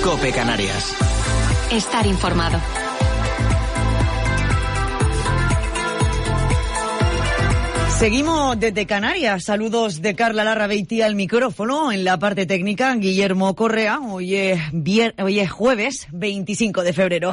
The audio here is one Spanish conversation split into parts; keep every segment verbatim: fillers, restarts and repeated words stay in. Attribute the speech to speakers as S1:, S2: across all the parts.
S1: COPE Canarias.
S2: Estar informado.
S3: Seguimos desde Canarias. Saludos de Carla Larrabeití al micrófono. En la parte técnica, Guillermo Correa. Hoy es, vier... Hoy es jueves veinticinco de febrero.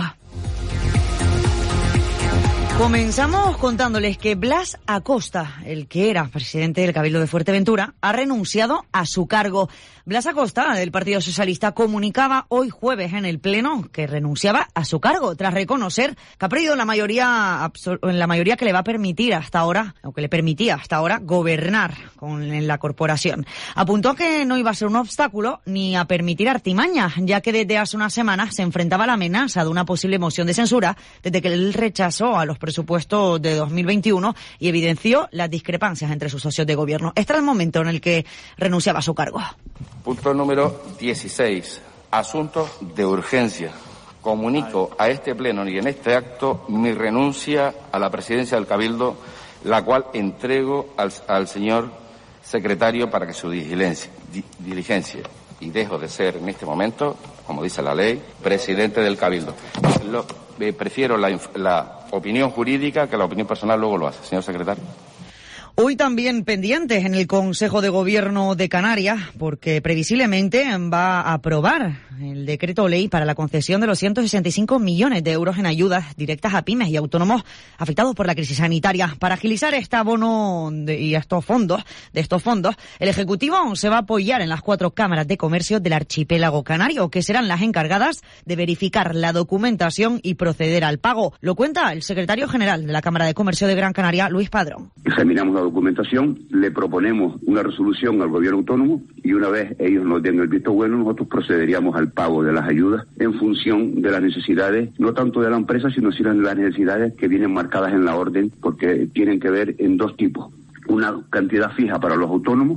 S3: Comenzamos contándoles que Blas Acosta, el que era presidente del Cabildo de Fuerteventura, ha renunciado a su cargo. Blas Acosta, del Partido Socialista, comunicaba hoy jueves en el Pleno que renunciaba a su cargo tras reconocer que ha perdido la mayoría, la mayoría que le va a permitir hasta ahora, o que le permitía hasta ahora, gobernar con en la corporación. Apuntó que no iba a ser un obstáculo ni a permitir artimañas, ya que desde hace unas semanas se enfrentaba a la amenaza de una posible moción de censura desde que él rechazó a los presupuestos de dos mil veintiuno y evidenció las discrepancias entre sus socios de gobierno. Este era el momento en el que renunciaba a su cargo.
S4: Punto número dieciséis. Asuntos de urgencia. Comunico a este pleno y en este acto mi renuncia a la presidencia del Cabildo, la cual entrego al, al señor secretario para que su diligencia, di, diligencia. Y dejo de ser en este momento, como dice la ley, presidente del Cabildo. Lo, eh, prefiero la, la opinión jurídica que la opinión personal luego lo hace. Señor secretario.
S3: Hoy también pendientes en el Consejo de Gobierno de Canarias, porque previsiblemente va a aprobar el decreto ley para la concesión de los ciento sesenta y cinco millones de euros en ayudas directas a pymes y autónomos afectados por la crisis sanitaria. Para agilizar este abono de, y estos fondos, de estos fondos, el Ejecutivo se va a apoyar en las cuatro cámaras de comercio del archipiélago canario, que serán las encargadas de verificar la documentación y proceder al pago. Lo cuenta el secretario general de la Cámara de Comercio de Gran Canaria, Luis Padrón.
S5: Examinamos la documentación, le proponemos una resolución al gobierno autónomo y una vez ellos nos den el visto bueno, nosotros procederíamos al pago de las ayudas en función de las necesidades, no tanto de la empresa, sino de las necesidades que vienen marcadas en la orden, porque tienen que ver en dos tipos. Una cantidad fija para los autónomos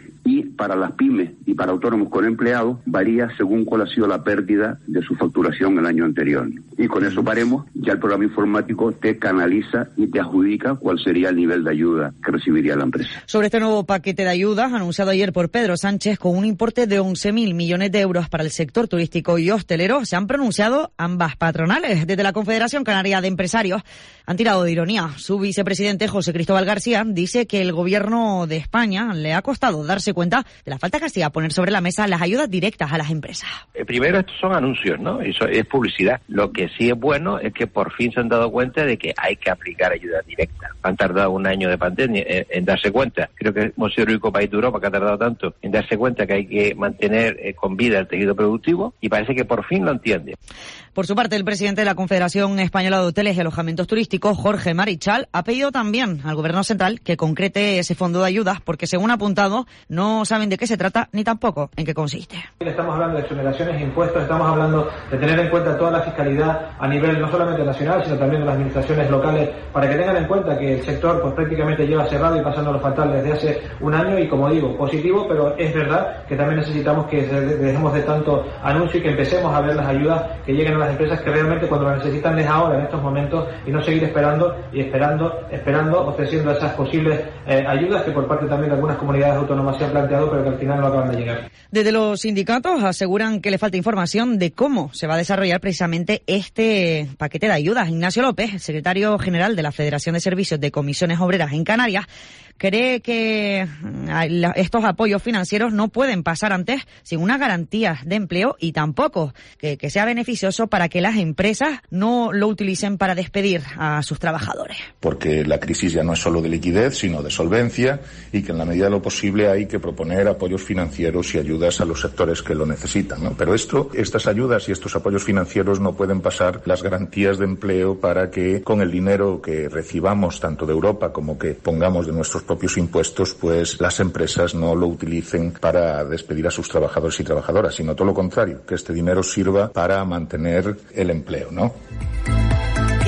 S5: y para las pymes y para autónomos con empleados varía según cuál ha sido la pérdida de su facturación el año anterior. Y con eso paremos, ya el programa informático te canaliza y te adjudica cuál sería el nivel de ayuda que recibiría la empresa.
S3: Sobre este nuevo paquete de ayudas anunciado ayer por Pedro Sánchez con un importe de once mil millones de euros para el sector turístico y hostelero, se han pronunciado ambas patronales. Desde la Confederación Canaria de Empresarios han tirado de ironía. Su vicepresidente, José Cristóbal García, dice que el gobierno de España le ha costado darse cuenta de la falta que hacía poner sobre la mesa las ayudas directas a las empresas.
S6: Eh, primero, estos son anuncios, ¿no? Eso es publicidad. Lo que sí es bueno es que por fin se han dado cuenta de que hay que aplicar ayudas directas. Han tardado un año de pandemia en, en darse cuenta. Creo que hemos sido el único país de Europa que ha tardado tanto en darse cuenta que hay que mantener eh, con vida el tejido productivo y parece que por fin lo entiende.
S3: Por su parte, el presidente de la Confederación Española de Hoteles y Alojamientos Turísticos, Jorge Marichal, ha pedido también al Gobierno central que concrete ese fondo de ayudas porque, según ha apuntado, no saben de qué se trata ni tampoco en qué consiste.
S7: Estamos hablando de exoneraciones e impuestos, estamos hablando de tener en cuenta toda la fiscalidad a nivel no solamente nacional, sino también de las administraciones locales, para que tengan en cuenta que el sector pues prácticamente lleva cerrado y pasando lo fatal desde hace un año y, como digo, positivo, pero es verdad que también necesitamos que dejemos de tanto anuncio y que empecemos a ver las ayudas que lleguen a las empresas que realmente cuando las necesitan es ahora, en estos momentos, y no seguir esperando y esperando, esperando, ofreciendo esas posibles eh, ayudas que por parte también de algunas comunidades autónomas se han planteado, pero que al final no acaban de llegar.
S3: Desde los sindicatos aseguran que le falta información de cómo se va a desarrollar precisamente este paquete de ayudas. Ignacio López, secretario general de la Federación de Servicios de Comisiones Obreras en Canarias, cree que estos apoyos financieros no pueden pasar antes sin unas garantías de empleo y tampoco que, que sea beneficioso para que las empresas no lo utilicen para despedir a sus trabajadores.
S8: Porque la crisis ya no es solo de liquidez, sino de solvencia y que en la medida de lo posible hay que proponer apoyos financieros y ayudas a los sectores que lo necesitan, ¿no? Pero esto, estas ayudas y estos apoyos financieros no pueden pasar las garantías de empleo para que con el dinero que recibamos tanto de Europa como que pongamos de nuestros propios impuestos, pues las empresas no lo utilicen para despedir a sus trabajadores y trabajadoras, sino todo lo contrario, que este dinero sirva para mantener el empleo, ¿no?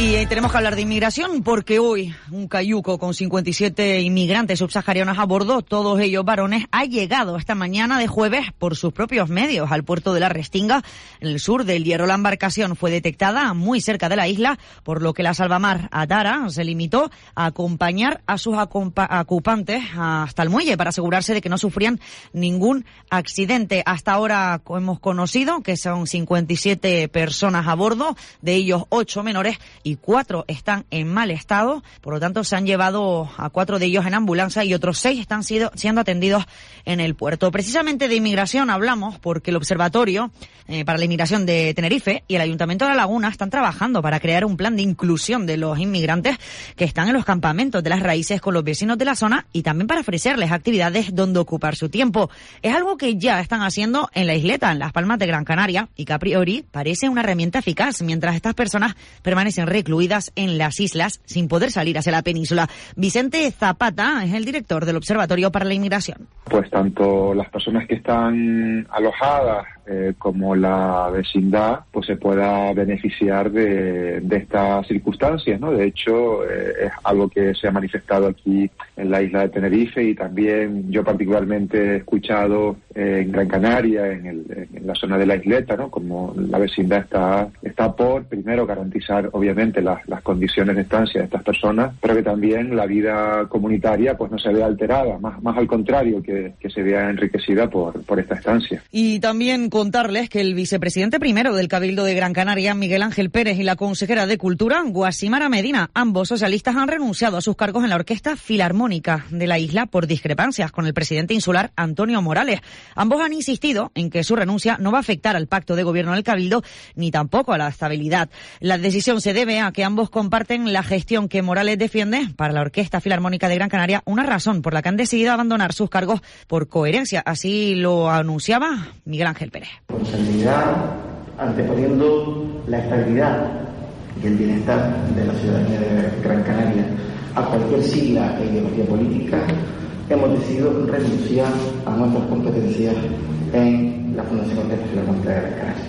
S3: Y tenemos que hablar de inmigración porque hoy un cayuco con cincuenta y siete inmigrantes subsaharianos a bordo, todos ellos varones, ha llegado esta mañana de jueves por sus propios medios al puerto de la Restinga, en el sur del Hierro. La embarcación fue detectada muy cerca de la isla, por lo que la salvamar Atara se limitó a acompañar a sus ocupantes hasta el muelle para asegurarse de que no sufrían ningún accidente. Hasta ahora hemos conocido que son cincuenta y siete personas a bordo, de ellos ocho menores y cuatro están en mal estado. Por lo tanto, se han llevado a cuatro de ellos en ambulancia y otros seis están sido, siendo atendidos en el puerto. Precisamente de inmigración hablamos porque el Observatorio eh, para la Inmigración de Tenerife y el Ayuntamiento de La Laguna están trabajando para crear un plan de inclusión de los inmigrantes que están en los campamentos de las raíces con los vecinos de la zona y también para ofrecerles actividades donde ocupar su tiempo. Es algo que ya están haciendo en la isleta, en Las Palmas de Gran Canaria, y que a priori parece una herramienta eficaz mientras estas personas permanecen recluidas en las islas sin poder salir hacia la península. Vicente Zapata es el director del Observatorio para la Inmigración.
S1: Pues tanto las personas que están alojadas eh, como la vecindad pues se pueda beneficiar de, de estas circunstancias, ¿no? De hecho, eh, es algo que se ha manifestado aquí en la isla de Tenerife y también yo particularmente he escuchado eh, en Gran Canaria, en, el, en la zona de la isleta, ¿no? Como la vecindad está, está por, primero, garantizar obviamente las, las condiciones de estancia de estas personas, pero que también la vida comunitaria pues no se vea alterada, más, más al contrario, que, que se vea enriquecida por, por esta estancia.
S3: Y también contarles que el vicepresidente primero del Cabildo de Gran Canaria, Miguel Ángel Pérez, y la consejera de Cultura, Guasimara Medina, ambos socialistas, han renunciado a sus cargos en la Orquesta Filarmónica de la isla por discrepancias con el presidente insular, Antonio Morales. Ambos han insistido en que su renuncia no va a afectar al pacto de gobierno del Cabildo ni tampoco a la estabilidad. La decisión se debe a que ambos comparten la gestión que Morales defiende para la Orquesta Filarmónica de Gran Canaria, una razón por la que han decidido abandonar sus cargos por coherencia. Así lo anunciaba Miguel Ángel Pérez.
S9: Responsabilidad anteponiendo la estabilidad y el bienestar de la ciudadanía de Gran Canaria a cualquier sigla e ideología política, hemos decidido renunciar a nuestras competencias en la Fundación Orquesta Filarmónica de Gran Canaria.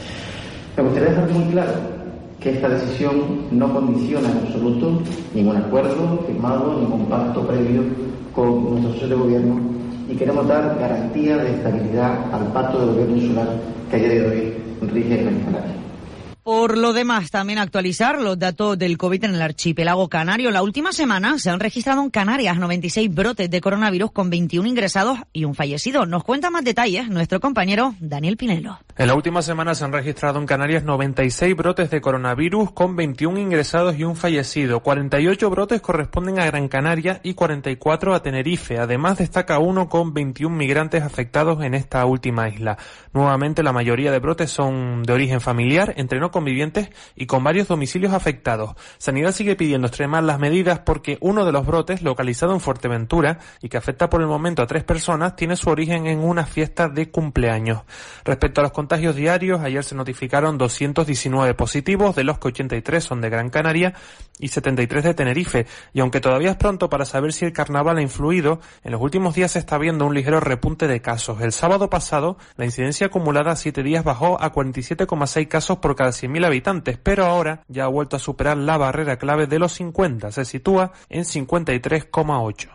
S9: Me gustaría dejar muy claro que esta decisión no condiciona en absoluto ningún acuerdo firmado, ningún pacto previo con nuestro socio de gobierno, y queremos dar garantía de estabilidad al pacto de gobierno insular que a día de hoy rige Gran Canaria.
S3: Por lo demás, también actualizar los datos del COVID en el archipiélago canario. La última semana se han registrado en Canarias noventa y seis brotes de coronavirus con veintiún ingresados y un fallecido. Nos cuenta más detalles nuestro compañero Daniel Pinelo.
S10: En la última semana se han registrado en Canarias noventa y seis brotes de coronavirus con veintiún ingresados y un fallecido. cuarenta y ocho brotes corresponden a Gran Canaria y cuarenta y cuatro a Tenerife. Además, destaca uno con veintiún migrantes afectados en esta última isla. Nuevamente, la mayoría de brotes son de origen familiar, entre no convivientes y con varios domicilios afectados. Sanidad sigue pidiendo extremar las medidas porque uno de los brotes, localizado en Fuerteventura y que afecta por el momento a tres personas, tiene su origen en una fiesta de cumpleaños. Respecto a los contagios diarios, ayer se notificaron doscientos diecinueve positivos, de los que ochenta y tres son de Gran Canaria y setenta y tres de Tenerife. Y aunque todavía es pronto para saber si el carnaval ha influido, en los últimos días se está viendo un ligero repunte de casos. El sábado pasado, la incidencia acumulada a siete días bajó a cuarenta y siete coma seis casos por cada cien mil habitantes, pero ahora ya ha vuelto a superar la barrera clave de los cincuenta, se sitúa en cincuenta y tres coma ocho.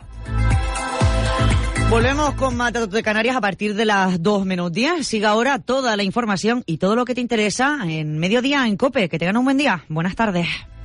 S3: Volvemos con más datos de Canarias a partir de las dos menos diez. Siga ahora toda la información y todo lo que te interesa en Mediodía en COPE. Que tengan un buen día. Buenas tardes.